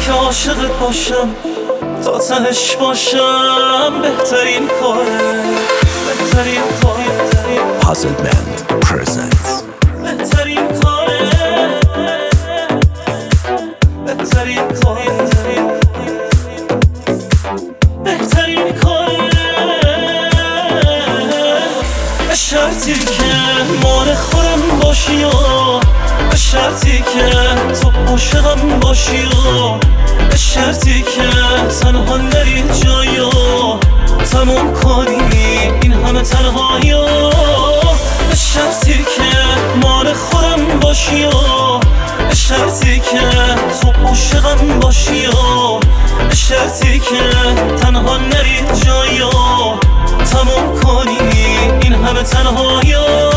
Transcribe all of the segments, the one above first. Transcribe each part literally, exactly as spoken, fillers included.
که عاشقت باشم تا تهش باشم بهترین کاره بهترین کاره Puzzle Band presents بهترین کاره بهترین کاره بهترین کاره به شرطی که مال خودم باشی و به شرطی که تو عاشقم باشی و به شرطی که تنها نری جایی و تموم کنی این همه تنهایی و به شرطی که مال خودم باشی و به شرطی که تو عاشقم باشی و به شرطی که تنها نری جایی و تموم کنی این همه تنهایی و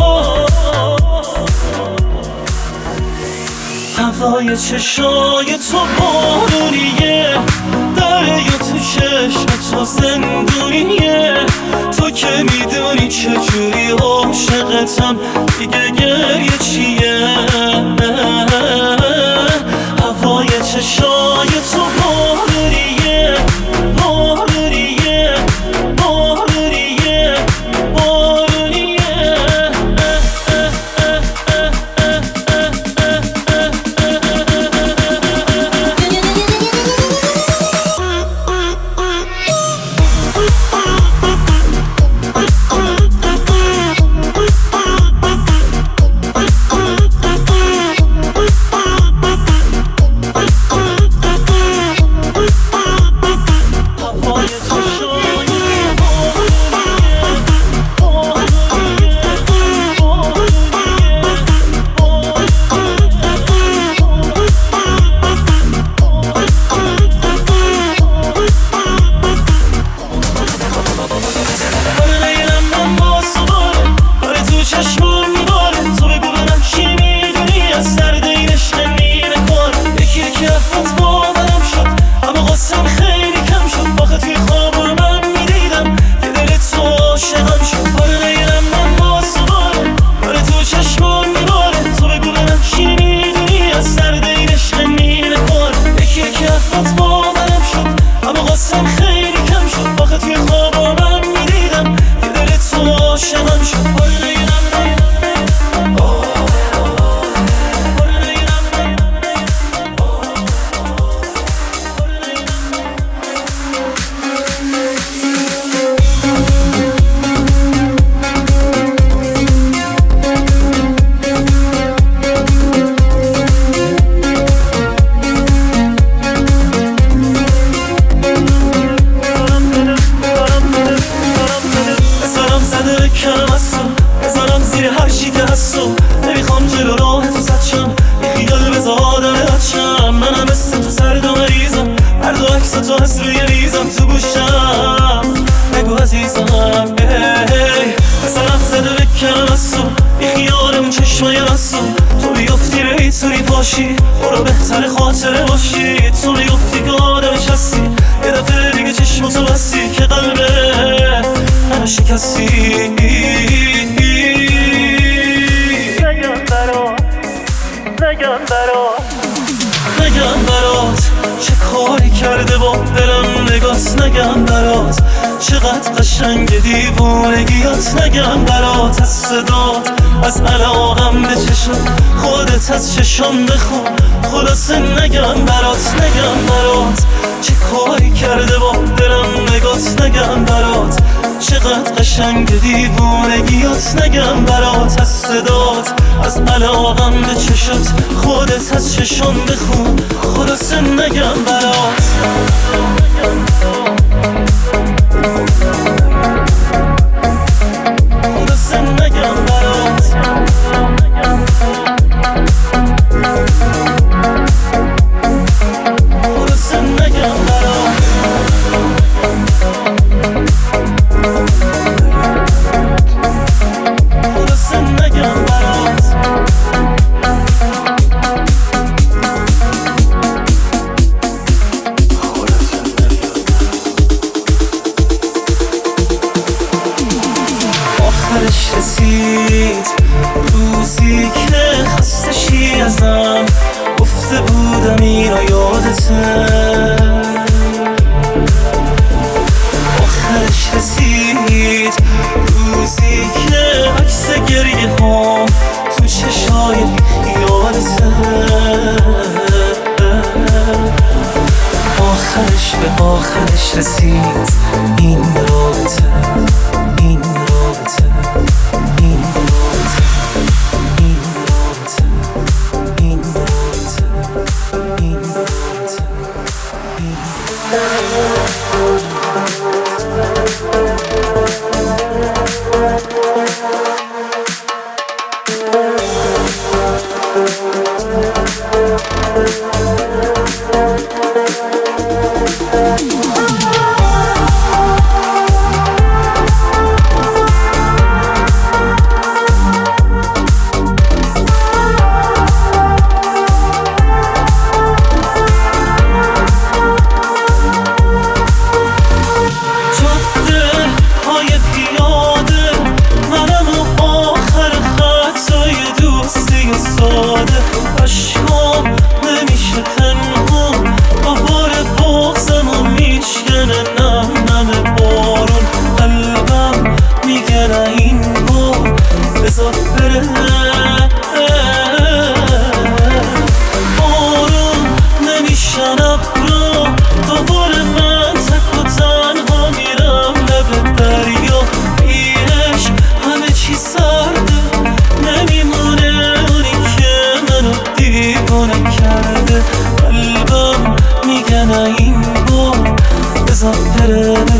هوای چشای تو بارونیه دریا تو چشم تو زندونیه تو که میدونی چجوری عاشقتم دیگه گریه چیه هوای چشای تو بارونیه بارونیه بارونیه بارونیه نمیخوام جلو راه تو زد شم یه خیال بذار آدم رد شم منم مثل تو سرد و مریضم هر دو عکس تو هست روی ریزم تو گوشم بگو عزیزم ای مثلا زده بکنم از تو یه خیال اون چشمای رسم تو بیفتی ریتونی پاشی برو بهتر خاطره باشی تو بیفتی که آدمش هستی یه دفعه دیگه چشماتو بستی که قلبه همه شکستی نگم برات نگم برات چه کاری کرده با دلم نگات نگم برات چقدر قشنگ دیوونگیات نگم برات از صدات از علاقم به چشم خودت از چشم بخون خلاصه نگم برات نگم برات چه کاری کرده با دلم نگات نگم برات چقدر قشنگ دیوونگیات نگم برات از صدات از علاقم به چشمت خودت از چشم بخون خلاصه نگم برات خلاصه نگم برات خلاصه نگم برات خلاصه نگم برات آخرش رسید روزی که خسته شی ازم گفته بودم اینو یاد یادته آخرش رسید روزی که عکس گریه ها تو چشای خیالته آخرش به آخرش رسید این رابطه این رابطه این رابطه این رابطه این رابطه این رابطه عشقام نمیشه تنها بهار بغزمو میشکنه نم نم بارون قلبم میگه نه این بار بذار بره بارون نمیشن ابرا دوباره من تک و تنها میرم لب دریا بیش همه چی سرده نمیمونه دیوانه کرده قلبم میگه نه این بار بذار بره